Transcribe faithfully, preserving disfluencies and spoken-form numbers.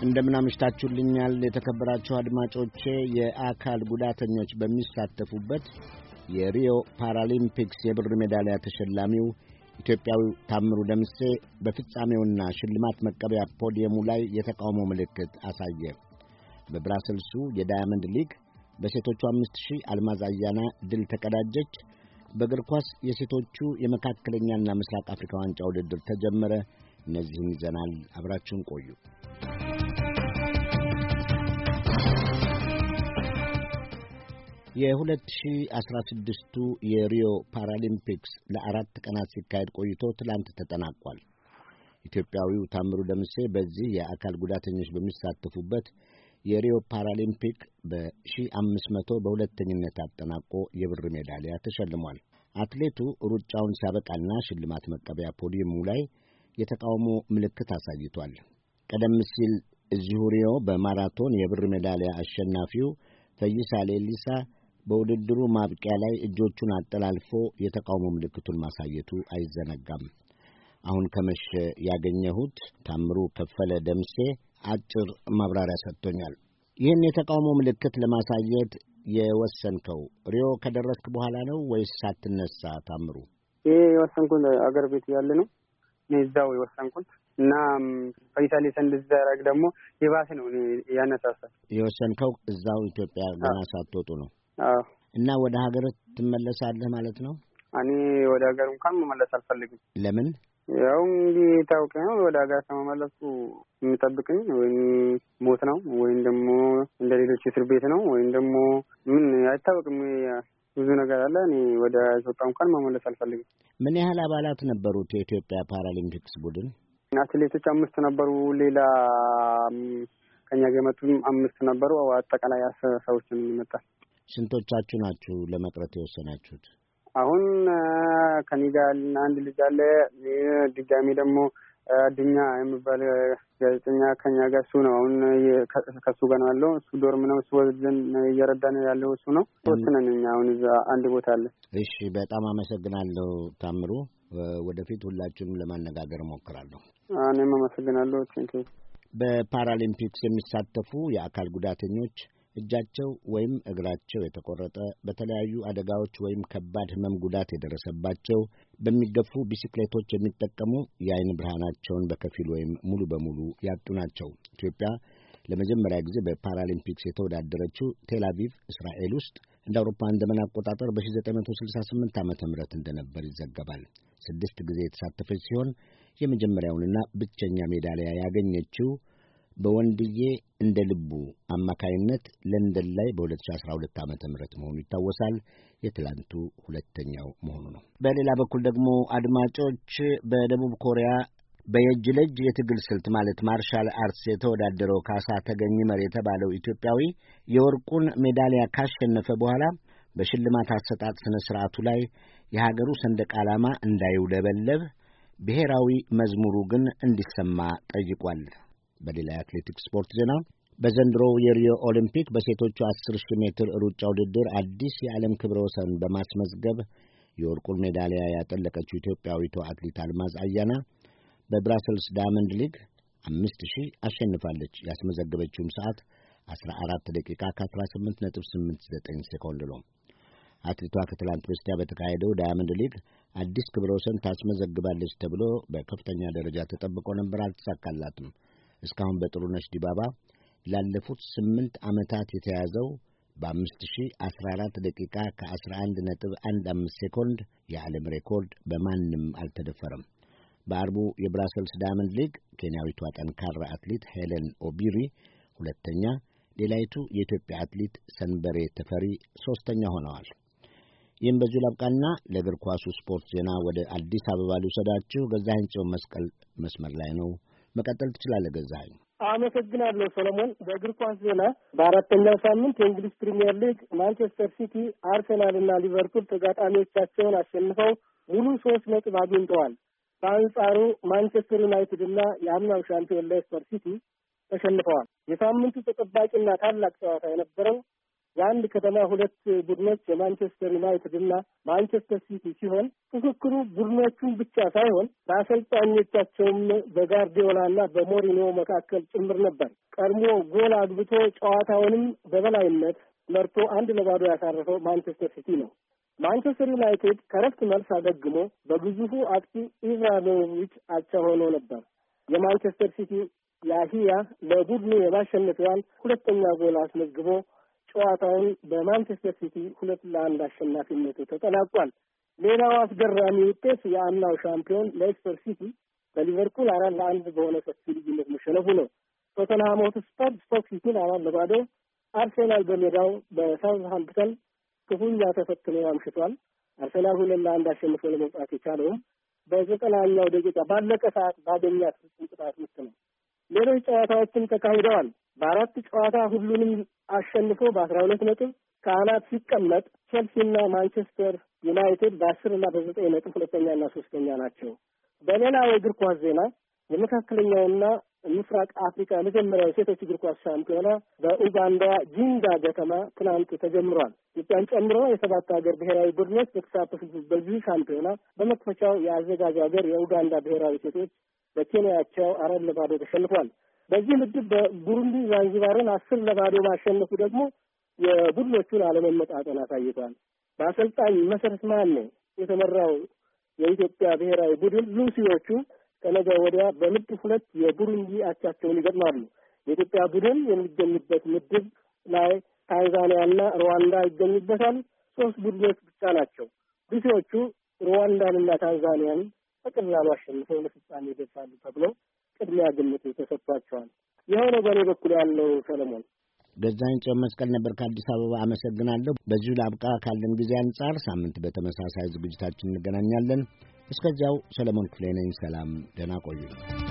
እንደምን አምሽታችሁልኛል የተከበራችሁ አድማጮቼ። የአካል ጉዳተኞች በሚሳተፉበት የሪዮ ፓራሊምፒክስ የብር ሜዳሊያ ተሸላሚው ኢትዮጵያዊው ታምሩ ደምሴ በፍጻሜውና ሽልማት መቀበያ ፖዲየሙ ላይ የተቃውሞ ምልክት አሳየ። በብራሰልሱ የዳያመንድ ሊግ በሴቶቹ አምስት ሺህ አልማዝ አያና ድል ተቀዳጀች። በእግር ኳስ የሴቶቹ የመካከለኛና ምስራቅ አፍሪካ ዋንጫ ውድድር ተጀመረ። እነዚህን ይዘናል። አብራችሁን ቆዩ። የ2016ቱ የሪዮ ፓራሊምፒክስ ለአራት ቀናት ሲካሄድ ቆይቶ ትላንት ተጠናቋል። ኢትዮጵያዊው ታምሩ ደምሴ በዚህ የአካል ጉዳተኞች በሚሳተፉበት የሪዮ ፓራሊምፒክ በሺህ አምስት መቶ በሁለተኝነት አጠናቆ የብር ሜዳሊያ ተሸልሟል። አትሌቱ ሩጫውን ሲያበቃና ሽልማት መቀበያ ፖዲየሙ ላይ የተቃውሞ ምልክት አሳይቷል። ቀደም ሲል እዚሁ ሪዮ በማራቶን የብር ሜዳሊያ አሸናፊው ፈይሳ ሌሊሳ በውድድሩ ማብቂያ ላይ እጆቹን አጠላልፎ የተቃውሞ ምልክቱን ማሳየቱ አይዘነጋም። አሁን ከመሸ ያገኘሁት ታምሩ ከፈለ ደምሴ አጭር ማብራሪያ ሰጥቶኛል። ይህን የተቃውሞ ምልክት ለማሳየት የወሰንከው ሪዮ ከደረስክ በኋላ ነው ወይስ ሳትነሳ ታምሩ? ይሄ የወሰንኩት አገር ቤት ያለ ነው። እዛው የወሰንኩት እና ፈይሳ ሌሊሳ እንደዛረግ ደግሞ ይባስ ነው ያነሳሳ። የወሰንከው እዛው ኢትዮጵያ ገና ሳትወጡ ነው? አዎ። እና ወደ ሀገር ትመለሳለህ ማለት ነው? እኔ ወደ ሀገር እንኳን መመለስ አልፈልግም። ለምን? ያው እንግዲህ ታውቀ ነው ወደ ሀገር ከመመለሱ የሚጠብቅኝ ወይም ሞት ነው ወይም ደግሞ እንደ ሌሎች እስር ቤት ነው ወይም ደግሞ ምን አይታወቅም። ብዙ ነገር አለ። እኔ ወደ ኢትዮጵያ እንኳን መመለስ አልፈልግም። ምን ያህል አባላት ነበሩት የኢትዮጵያ ፓራሊምፒክስ ቡድን? አትሌቶች አምስት ነበሩ። ሌላ ከኛ ጋር የመጡም አምስት ነበሩ። አጠቃላይ አስር ሰዎች ነው የሚመጣው። ስንቶቻችሁ ናችሁ ለመቅረት የወሰናችሁት? አሁን ከኔ ጋር አንድ ልጅ አለ። ድጋሚ ደግሞ አድኛ የሚባል ጋዜጠኛ ከኛ ጋር እሱ ነው። አሁን ከሱ ጋር ነው ያለው። እሱ ዶርም ነው። እሱ ወዘን እየረዳን ያለው እሱ ነው። ሶስት ነን እኛ አሁን እዛ አንድ ቦታ አለ። እሺ፣ በጣም አመሰግናለሁ ታምሩ። ወደፊት ሁላችንም ለማነጋገር እሞክራለሁ። እኔም አመሰግናለሁ። ቴንክ ዩ። በፓራሊምፒክስ የሚሳተፉ የአካል ጉዳተኞች እጃቸው ወይም እግራቸው የተቆረጠ፣ በተለያዩ አደጋዎች ወይም ከባድ ሕመም ጉዳት የደረሰባቸው፣ በሚገፉ ቢሲክሌቶች የሚጠቀሙ፣ የዓይን ብርሃናቸውን በከፊል ወይም ሙሉ በሙሉ ያጡ ናቸው። ኢትዮጵያ ለመጀመሪያ ጊዜ በፓራሊምፒክስ የተወዳደረችው ቴል አቪቭ እስራኤል ውስጥ እንደ አውሮፓውያን ዘመን አቆጣጠር በሺህ ዘጠኝ መቶ ስልሳ ስምንት ዓመተ ምህረት እንደነበር ይዘገባል። ስድስት ጊዜ የተሳተፈች ሲሆን የመጀመሪያውንና ብቸኛ ሜዳሊያ ያገኘችው በወንድዬ እንደ ልቡ አማካይነት ለንደን ላይ በሁለት ሺህ አስራ ሁለት ዓመተ ምህረት መሆኑ ይታወሳል። የትላንቱ ሁለተኛው መሆኑ ነው። በሌላ በኩል ደግሞ አድማጮች፣ በደቡብ ኮሪያ በየእጅ ለእጅ የትግል ስልት ማለት ማርሻል አርትስ የተወዳደረው ካሳ ተገኝ መር የተባለው ኢትዮጵያዊ የወርቁን ሜዳሊያ ካሸነፈ በኋላ በሽልማት አሰጣጥ ስነ ስርዓቱ ላይ የሀገሩ ሰንደቅ ዓላማ እንዳይውለበለብ፣ ብሔራዊ መዝሙሩ ግን እንዲሰማ ጠይቋል። በሌላ የአትሌቲክስ ስፖርት ዜና በዘንድሮው የሪዮ ኦሊምፒክ በሴቶቹ አስር ሺህ ሜትር ሩጫ ውድድር አዲስ የዓለም ክብረ ወሰን በማስመዝገብ የወርቁን ሜዳሊያ ያጠለቀችው ኢትዮጵያዊቷ አትሌት አልማዝ አያና በብራሰልስ ዳያመንድ ሊግ አምስት ሺህ አሸንፋለች። ያስመዘገበችውም ሰዓት አስራ አራት ደቂቃ ከአስራ ስምንት ነጥብ ስምንት ዘጠኝ ሴኮንድ ነው። አትሌቷ ከትላንት በስቲያ በተካሄደው ዳያመንድ ሊግ አዲስ ክብረ ወሰን ታስመዘግባለች ተብሎ በከፍተኛ ደረጃ ተጠብቆ ነበር። አልተሳካላትም። እስካሁን በጥሩነሽ ዲባባ ላለፉት ስምንት ዓመታት የተያዘው በአምስት ሺህ አስራ አራት ደቂቃ ከአስራ አንድ ነጥብ አንድ አምስት ሴኮንድ የዓለም ሬኮርድ በማንም አልተደፈረም። በአርቡ የብራሰልስ ዳያመንድ ሊግ ኬንያዊቷ ጠንካራ አትሌት ሄለን ኦቢሪ ሁለተኛ፣ ሌላይቱ የኢትዮጵያ አትሌት ሰንበሬ ተፈሪ ሦስተኛ ሆነዋል። ይህም በዚሁ ላብቃና ለእግር ኳሱ ስፖርት ዜና ወደ አዲስ አበባ ልውሰዳችሁ። ገዛኸኝ ጽዮን መስቀል መስመር ላይ ነው። መቀጠል ትችላለህ ገዛኸኝ። አመሰግናለሁ ሰለሞን። በእግር ኳስ ዜና በአራተኛው ሳምንት የእንግሊዝ ፕሪሚየር ሊግ ማንቸስተር ሲቲ፣ አርሰናል እና ሊቨርፑል ተጋጣሚዎቻቸውን አሸንፈው ሙሉ ሶስት ነጥብ አግኝተዋል። በአንጻሩ ማንቸስተር ዩናይትድ እና የአምናው ሻምፒዮን ሌስተር ሲቲ ተሸንፈዋል። የሳምንቱ ተጠባቂና ታላቅ ጨዋታ የነበረው የአንድ ከተማ ሁለት ቡድኖች የማንቸስተር ዩናይትድ እና ማንቸስተር ሲቲ ሲሆን ፉክክሩ ቡድኖቹን ብቻ ሳይሆን በአሰልጣኞቻቸውም በጋርዲዮላ እና በሞሪኒዮ መካከል ጭምር ነበር። ቀድሞ ጎል አግብቶ ጨዋታውንም በበላይነት መርቶ አንድ ለባዶ ያሳረፈው ማንቸስተር ሲቲ ነው። ማንቸስተር ዩናይትድ ከረፍት መልስ አገግሞ በግዙፉ አጥቂ ኢብራሂሞቪች አቻ ሆኖ ነበር። የማንቸስተር ሲቲ ያሂያ ለቡድኑ የማሸነፊያን ሁለተኛ ጎል አስመዝግቦ ጨዋታውን በማንቸስተር ሲቲ ሁለት ለአንድ አሸናፊነቱ ተጠናቋል። ሌላው አስገራሚ ውጤት የአምናው ሻምፒዮን ሌስተር ሲቲ በሊቨርፑል አራት ለአንድ በሆነ ሰፊ ልዩነት መሸነፉ ነው። ቶተንሃም ሆትስፐር ስቶክ ሲቲን አራት ለባዶ፣ አርሴናል በሜዳው በሳውዝሃምፕተን ክፉኛ ተፈትኖ አምሽቷል። አርሴናል ሁለት ለአንድ አሸንፎ ለመውጣት የቻለውም በዘጠናኛው ደቂቃ ባለቀ ሰዓት ባገኛት ፍጹም ቅጣት ምት ነው። ሌሎች ጨዋታዎችም ተካሂደዋል። በአራት ጨዋታ ሁሉንም አሸንፎ በአስራ ሁለት ነጥብ ከአናት ሲቀመጥ ቼልሲና ማንቸስተር ዩናይትድ በአስር እና በዘጠኝ ነጥብ ሁለተኛና ሶስተኛ ናቸው። በሌላ የእግር ኳስ ዜና የመካከለኛውና ምስራቅ አፍሪካ የመጀመሪያው የሴቶች እግር ኳስ ሻምፒዮና በኡጋንዳ ጂንጋ ከተማ ትናንት ተጀምሯል። ኢትዮጵያን ጨምሮ የሰባት ሀገር ብሔራዊ ቡድኖች በተሳተፉበት በዚህ ሻምፒዮና በመክፈቻው የአዘጋጅ ሀገር የኡጋንዳ ብሔራዊ ሴቶች በኬንያቸው አራት ለባዶ ተሸንፏል። በዚህ ምድብ በቡሩንዲ ዛንዚባርን አስር ለባዶ ማሸነፉ ደግሞ የቡድኖቹን አለመመጣጠን አሳይቷል። በአሰልጣኝ መሰረት ማኔ የተመራው የኢትዮጵያ ብሔራዊ ቡድን ሉሲዎቹ ከነገ ወዲያ በምድብ ሁለት የቡሩንዲ አቻቸውን ይገጥማሉ። የኢትዮጵያ ቡድን የሚገኝበት ምድብ ላይ ታንዛኒያና ሩዋንዳ ይገኙበታል። ሶስት ቡድኖች ብቻ ናቸው። ሉሲዎቹ ሩዋንዳንና ታንዛኒያን በቀላሉ አሸንፈው ለፍጻሜ ይደርሳሉ ተብሎ ቅድሚያ ግምት ተሰጥቷቸዋል። ይኸው ነው በእኔ በኩል ያለው። ሰለሞን ገዛኸኝ ጽዮን መስቀል ነበር ከአዲስ አበባ አመሰግናለሁ። በዚሁ ላብቃ። ካለን ጊዜ አንጻር ሳምንት በተመሳሳይ ዝግጅታችን እንገናኛለን። እስከዚያው ሰለሞን ክፍሌ ነኝ። ሰላም፣ ደህና ቆዩ።